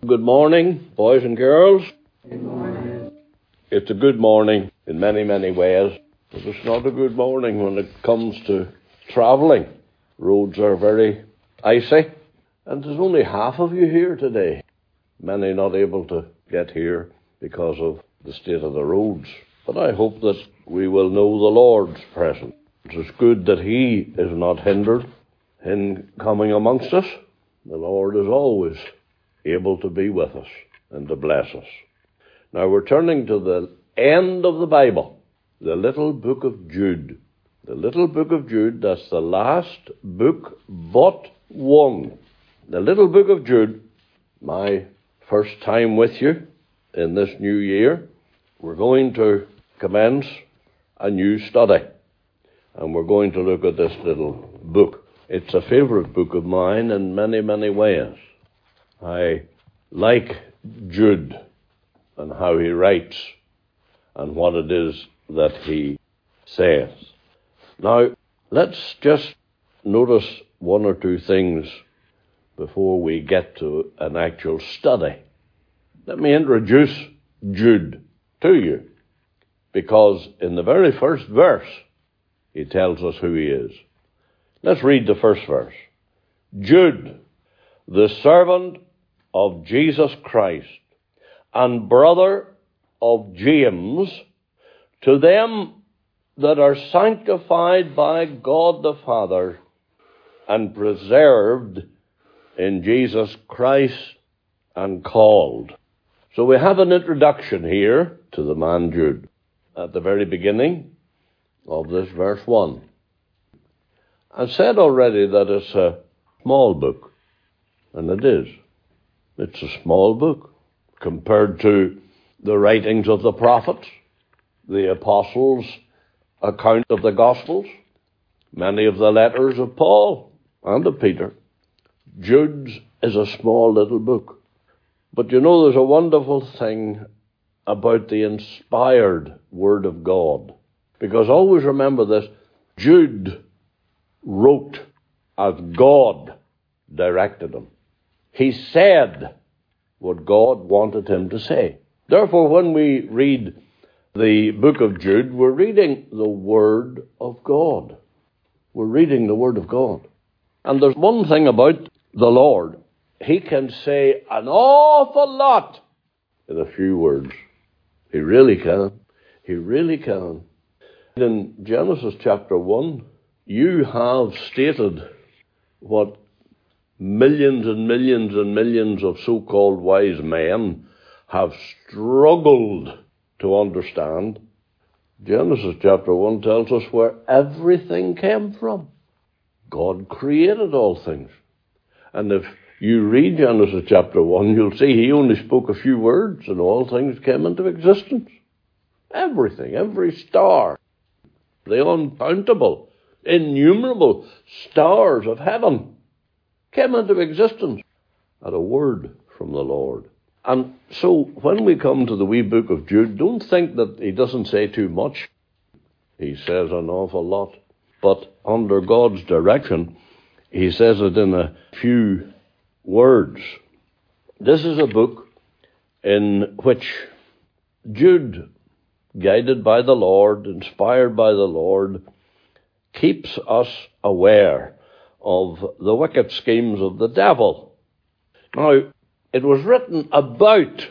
Good morning, boys and girls. Good morning. It's a good morning in many, many ways, but it's not a good morning when it comes to travelling. Roads are very icy, and there's only half of you here today. Many not able to get here because of the state of the roads. But I hope that we will know the Lord's presence. It's good that He is not hindered in coming amongst us. The Lord is always able to be with us and to bless us. Now we're turning to the end of the Bible, the little book of Jude. The little book of Jude, that's the last book but one. The little book of Jude, my first time with you in this new year. We're going to commence a new study, and we're going to look at this little book. It's a favourite book of mine in many, many ways. I like Jude and how he writes and what it is that he says. Now, let's just notice one or two things before we get to an actual study. Let me introduce Jude to you, because in the very first verse, he tells us who he is. Let's read the first verse. Jude, the servant of Jesus Christ, and brother of James, to them that are sanctified by God the Father and preserved in Jesus Christ and called. So we have an introduction here to the man Jude at the very beginning of this verse 1. I've said already that it's a small book, and it is. It's a small book compared to the writings of the prophets, the apostles' account of the Gospels, many of the letters of Paul and of Peter. Jude's is a small little book. But you know, there's a wonderful thing about the inspired Word of God. Because always remember this, Jude wrote as God directed him. He said what God wanted him to say. Therefore, when we read the book of Jude, we're reading the Word of God. We're reading the Word of God. And there's one thing about the Lord. He can say an awful lot in a few words. He really can. He really can. In Genesis chapter 1, you have stated what millions and millions and millions of so-called wise men have struggled to understand. Genesis chapter 1 tells us where everything came from. God created all things. And if you read Genesis chapter 1, you'll see he only spoke a few words and all things came into existence. Everything, every star, the uncountable, innumerable stars of heaven came into existence at a word from the Lord. And so when we come to the wee book of Jude, don't think that he doesn't say too much. He says an awful lot. But under God's direction, he says it in a few words. This is a book in which Jude, guided by the Lord, inspired by the Lord, keeps us aware of the wicked schemes of the devil. Now, it was written about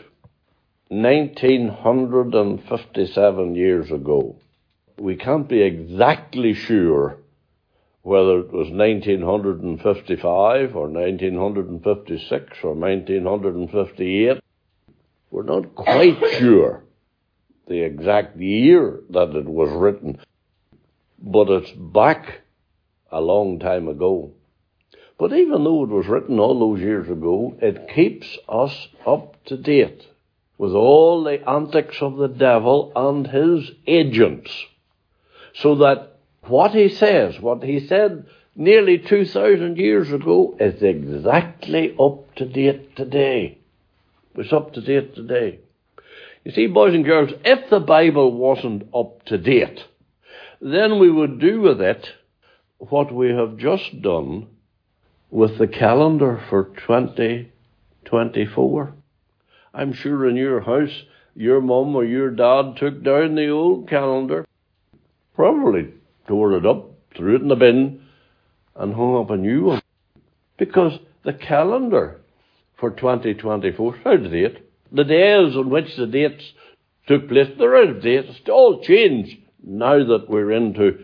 1957 years ago. We can't be exactly sure whether it was 1955 or 1956 or 1958. We're not quite sure the exact year that it was written, but it's back a long time ago. But even though it was written all those years ago, it keeps us up to date with all the antics of the devil and his agents. So that what he says, what he said nearly 2,000 years ago, is exactly up to date today. It's up to date today. You see, boys and girls, if the Bible wasn't up to date, then we would do with it what we have just done with the calendar for 2024. I'm sure in your house, your mum or your dad took down the old calendar, probably tore it up, threw it in the bin, and hung up a new one. Because the calendar for 2024 is out of date. The days on which the dates took place, they're out of date. It's all changed now that we're into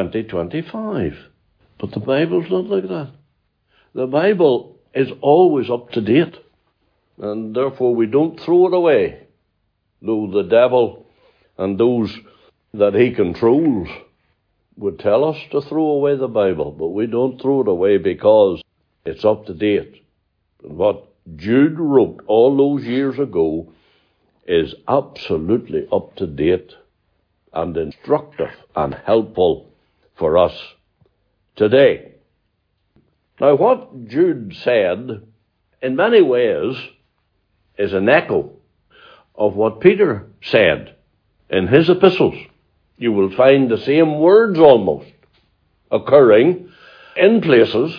2025. But the Bible's not like that. The Bible is always up to date. And therefore we don't throw it away. Though the devil and those that he controls would tell us to throw away the Bible. But we don't throw it away because it's up to date. And what Jude wrote all those years ago is absolutely up to date and instructive and helpful for us today. Now, what Jude said, in many ways, is an echo of what Peter said in his epistles. You will find the same words almost occurring in places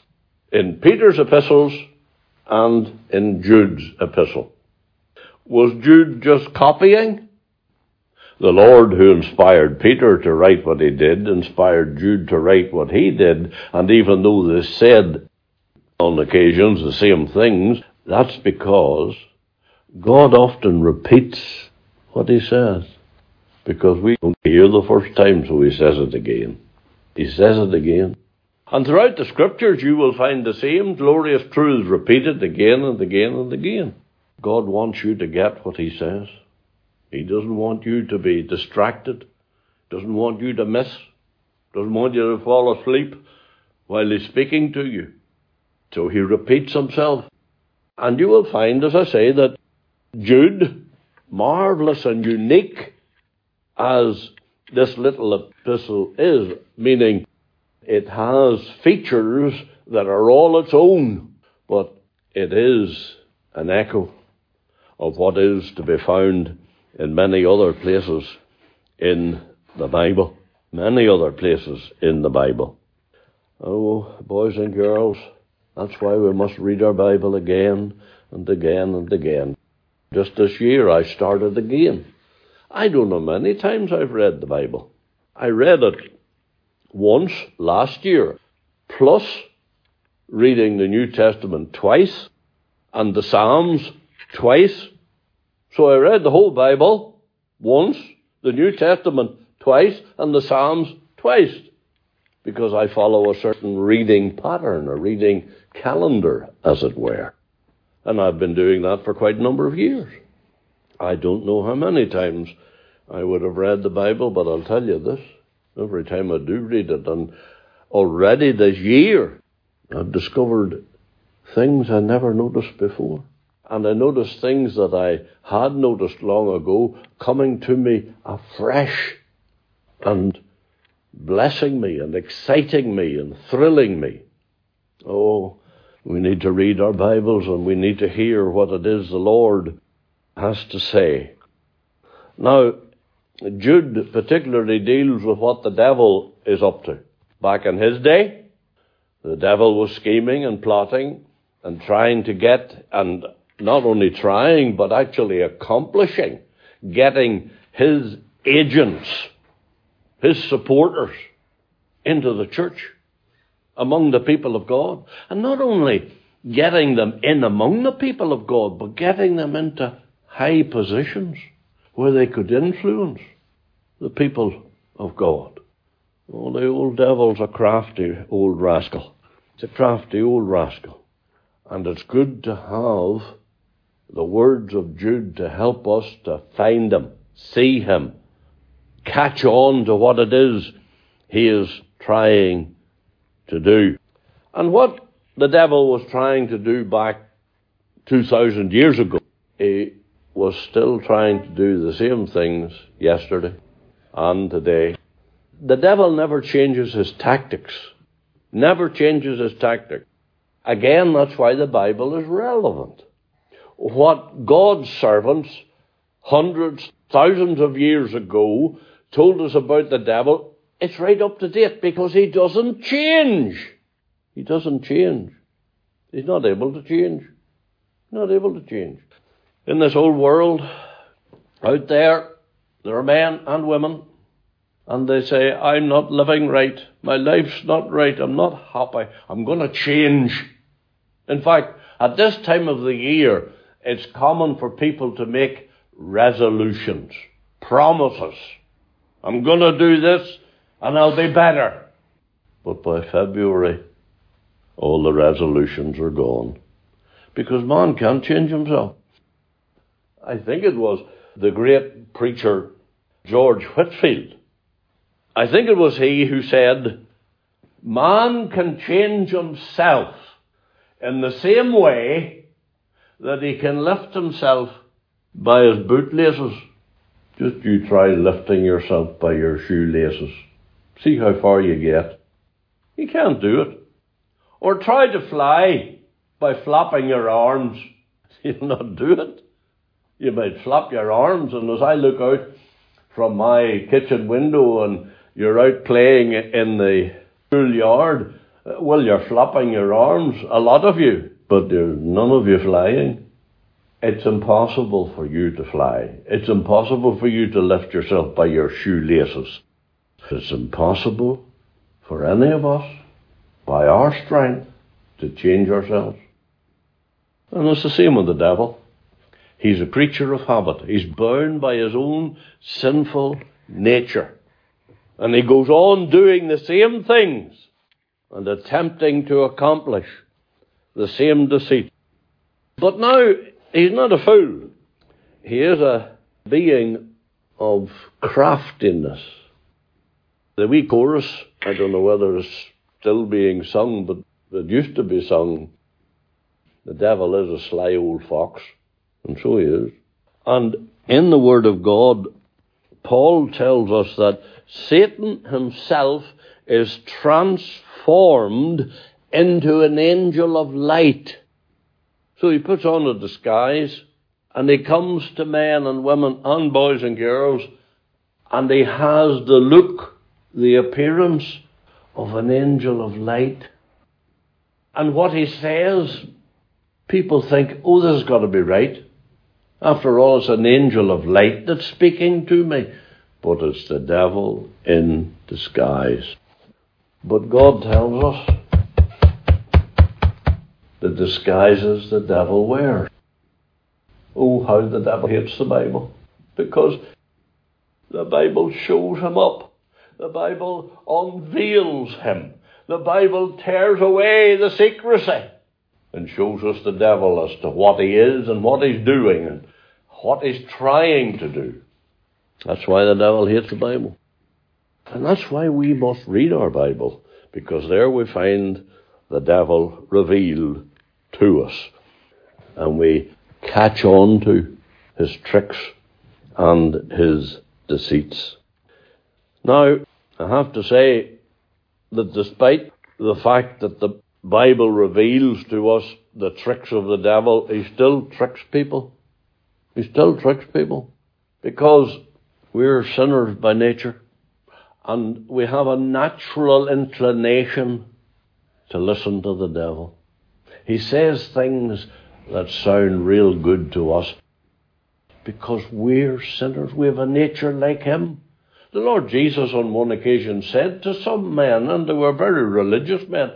in Peter's epistles and in Jude's epistle. Was Jude just copying? The Lord who inspired Peter to write what he did, inspired Jude to write what he did, and even though they said on occasions the same things, that's because God often repeats what he says, because we don't hear the first time, so he says it again. He says it again. And throughout the Scriptures you will find the same glorious truths repeated again and again and again. God wants you to get what he says. He doesn't want you to be distracted, doesn't want you to miss, doesn't want you to fall asleep while he's speaking to you. So he repeats himself. And you will find, as I say, that Jude, marvelous and unique as this little epistle is, meaning it has features that are all its own, but it is an echo of what is to be found in many other places in the Bible. Many other places in the Bible. Oh, boys and girls, that's why we must read our Bible again and again and again. Just this year I started again. I don't know many times I've read the Bible. I read it once last year, plus reading the New Testament twice and the Psalms twice. So I read the whole Bible once, the New Testament twice, and the Psalms twice, because I follow a certain reading pattern, a reading calendar, as it were. And I've been doing that for quite a number of years. I don't know how many times I would have read the Bible, but I'll tell you this, every time I do read it, and already this year, I've discovered things I never noticed before. And I noticed things that I had noticed long ago coming to me afresh and blessing me and exciting me and thrilling me. Oh, we need to read our Bibles and we need to hear what it is the Lord has to say. Now, Jude particularly deals with what the devil is up to. Back in his day, the devil was scheming and plotting and trying to get, and not only trying, but actually accomplishing, getting his agents, his supporters into the church, among the people of God. And not only getting them in among the people of God, but getting them into high positions where they could influence the people of God. Oh, the old devil's a crafty old rascal. It's a crafty old rascal. And it's good to have the words of Jude to help us to find him, see him, catch on to what it is he is trying to do. And what the devil was trying to do back 2,000 years ago, he was still trying to do the same things yesterday and today. The devil never changes his tactics. Never changes his tactics. Again, that's why the Bible is relevant. What God's servants, hundreds, thousands of years ago, told us about the devil, it's right up to date because he doesn't change. He doesn't change. He's not able to change. Not able to change. In this old world, out there are men and women, and they say, I'm not living right. My life's not right. I'm not happy. I'm going to change. In fact, at this time of the year, it's common for people to make resolutions, promises. I'm going to do this, and I'll be better. But by February, all the resolutions are gone. Because man can't change himself. I think it was the great preacher George Whitefield. I think it was he who said, man can change himself in the same way that he can lift himself by his bootlaces. Just you try lifting yourself by your shoelaces. See how far you get. You can't do it. Or try to fly by flapping your arms. You'll not do it. You might flap your arms, and as I look out from my kitchen window and you're out playing in the schoolyard, well, you're flapping your arms, a lot of you, but there's none of you flying. It's impossible for you to fly. It's impossible for you to lift yourself by your shoelaces. It's impossible for any of us, by our strength, to change ourselves. And it's the same with the devil. He's a creature of habit. He's bound by his own sinful nature. And he goes on doing the same things and attempting to accomplish the same deceit. But now, he's not a fool. He is a being of craftiness. The wee chorus, I don't know whether it's still being sung, but it used to be sung, the devil is a sly old fox. And so he is. And in the Word of God, Paul tells us that Satan himself is transformed into an angel of light. So he puts on a disguise, and he comes to men and women and boys and girls, and he has the look, the appearance of an angel of light. And what he says, people think, oh, this has got to be right. After all, it's an angel of light that's speaking to me. But it's the devil in disguise. But God tells us the disguises the devil wears. Oh, how the devil hates the Bible. Because the Bible shows him up. The Bible unveils him. The Bible tears away the secrecy and shows us the devil as to what he is and what he's doing and what he's trying to do. That's why the devil hates the Bible. And that's why we must read our Bible, because there we find the devil revealed to us. And we catch on to his tricks and his deceits. Now, I have to say that despite the fact that the Bible reveals to us the tricks of the devil, he still tricks people. He still tricks people. Because we're sinners by nature. And we have a natural inclination to listen to the devil. He says things that sound real good to us. Because we're sinners. We have a nature like him. The Lord Jesus on one occasion said to some men, and they were very religious men,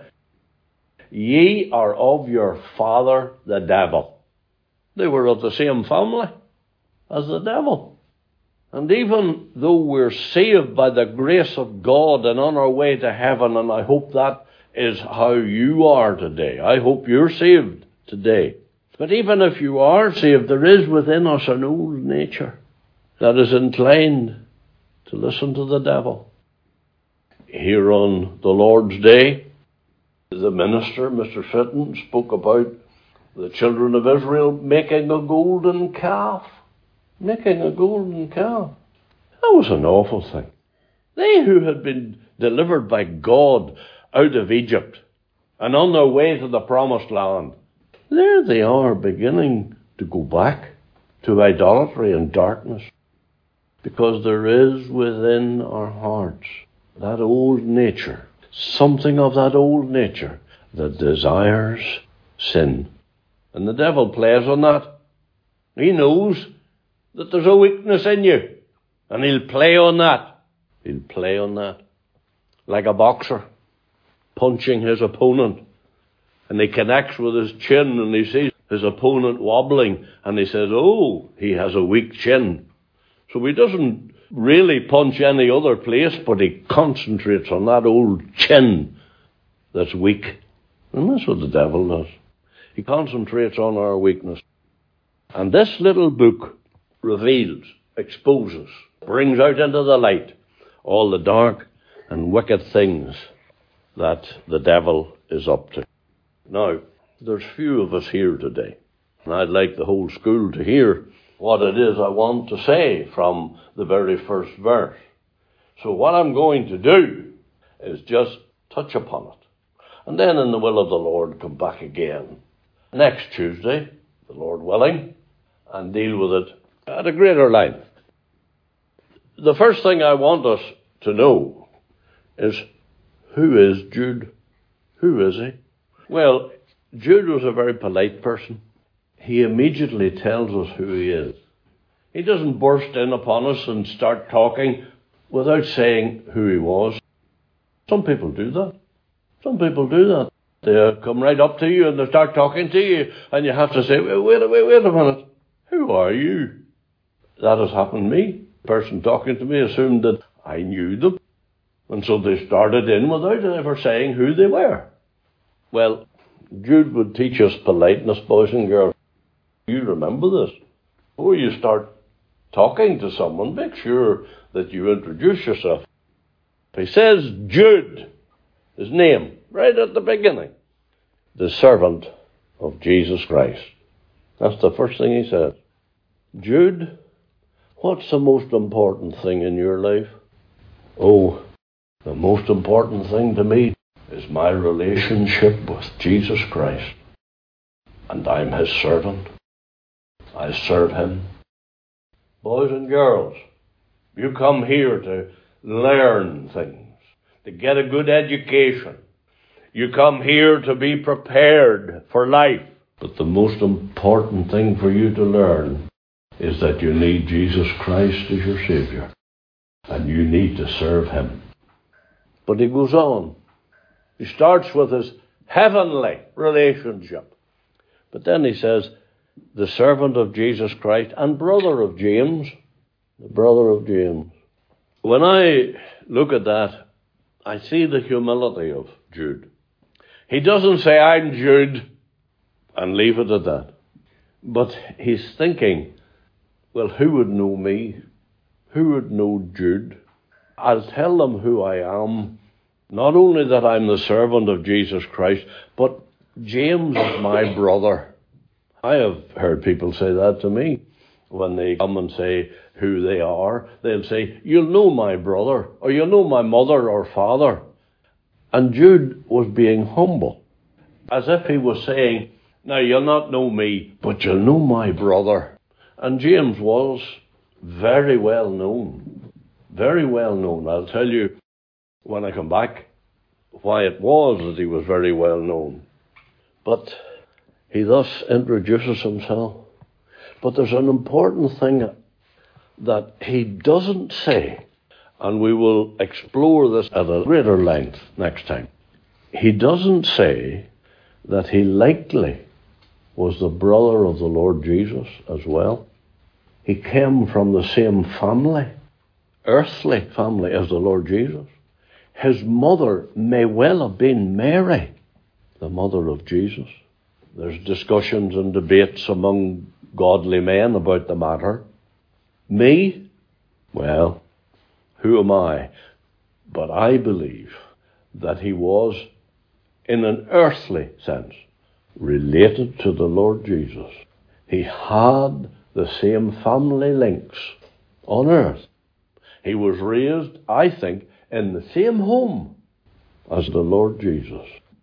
ye are of your father, the devil. They were of the same family as the devil. And even though we're saved by the grace of God and on our way to heaven, and I hope that is how you are today. I hope you're saved today. But even if you are saved, there is within us an old nature that is inclined to listen to the devil. Here on the Lord's Day, the minister, Mr. Fitton, spoke about the children of Israel making a golden calf. Making a golden calf. That was an awful thing. They who had been delivered by God out of Egypt and on their way to the promised land, there they are beginning to go back to idolatry and darkness. Because there is within our hearts that old nature, something of that old nature that desires sin. And the devil plays on that. He knows that there's a weakness in you, and he'll play on that. He'll play on that. Like a boxer punching his opponent, and he connects with his chin, and he sees his opponent wobbling, and he says, oh, he has a weak chin. So he doesn't really punch any other place, but he concentrates on that old chin that's weak. And that's what the devil does. He concentrates on our weakness. And this little book reveals, exposes, brings out into the light all the dark and wicked things that the devil is up to. Now, there's few of us here today, and I'd like the whole school to hear what it is I want to say from the very first verse. So what I'm going to do is just touch upon it, and then in the will of the Lord come back again next Tuesday, the Lord willing, and deal with it at a greater length. The first thing I want us to know is, who is Jude? Who is he? Well, Jude was a very polite person. He immediately tells us who he is. He doesn't burst in upon us and start talking without saying who he was. Some people do that. Some people do that. They come right up to you and they start talking to you, and you have to say, wait a minute. Who are you? That has happened to me. The person talking to me assumed that I knew them, and so they started in without ever saying who they were. Well, Jude would teach us politeness, boys and girls. You remember this. Before you start talking to someone, make sure that you introduce yourself. He says Jude, his name, right at the beginning. The servant of Jesus Christ. That's the first thing he says. Jude, what's the most important thing in your life? Oh, the most important thing to me is my relationship with Jesus Christ. And I'm his servant. I serve him. Boys and girls, you come here to learn things, to get a good education. You come here to be prepared for life. But the most important thing for you to learn is that you need Jesus Christ as your Savior. And you need to serve him. But he goes on. He starts with his heavenly relationship. But then he says, the servant of Jesus Christ and brother of James. The brother of James. When I look at that, I see the humility of Jude. He doesn't say, I'm Jude, and leave it at that. But he's thinking, well, who would know me? Who would know Jude? I'll tell them who I am. Not only that I'm the servant of Jesus Christ, but James is my brother. I have heard people say that to me. When they come and say who they are, they'll say, you'll know my brother, or you'll know my mother or father. And Jude was being humble, as if he was saying, now you'll not know me, but you'll know my brother. And James was very well known. Very well known. I'll tell you, when I come back, why it was that he was very well known. But he thus introduces himself. But there's an important thing that he doesn't say, and we will explore this at a greater length next time. He doesn't say that he likely was the brother of the Lord Jesus as well. He came from the same family, earthly family, as the Lord Jesus. His mother may well have been Mary, the mother of Jesus. There's discussions and debates among godly men about the matter. Me? Well, who am I? But I believe that he was, in an earthly sense, related to the Lord Jesus. He had the same family links on earth. He was raised, I think, in the same home as the Lord Jesus.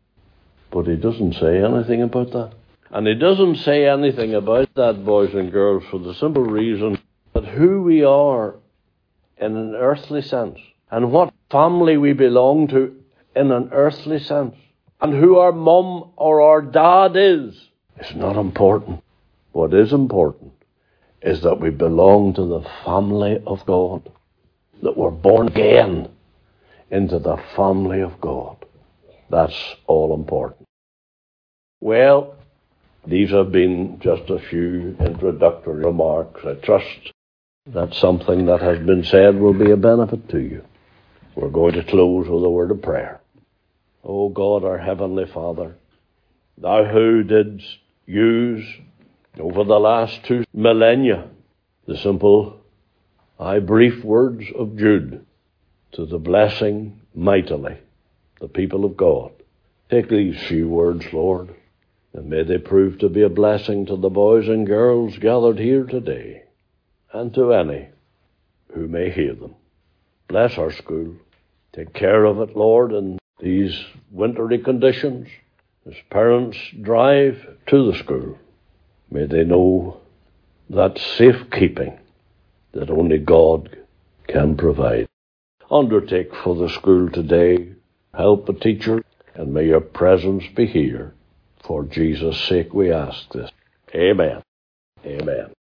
But he doesn't say anything about that. And he doesn't say anything about that, boys and girls, for the simple reason that who we are in an earthly sense, and what family we belong to in an earthly sense, and who our mum or our dad is not important. What is important is that we belong to the family of God, that we're born again into the family of God. That's all important. Well, these have been just a few introductory remarks. I trust that something that has been said will be a benefit to you. We're going to close with a word of prayer. O God, our Heavenly Father, Thou who didst use over the last 2 millennia the simple, brief words of Jude to the blessing mightily the people of God. Take these few words, Lord, and may they prove to be a blessing to the boys and girls gathered here today, and to any who may hear them. Bless our school. Take care of it, Lord, in these wintry conditions. As parents drive to the school, may they know that safekeeping that only God can provide. Undertake for the school today. Help the teacher, and may your presence be here. For Jesus' sake we ask this. Amen. Amen.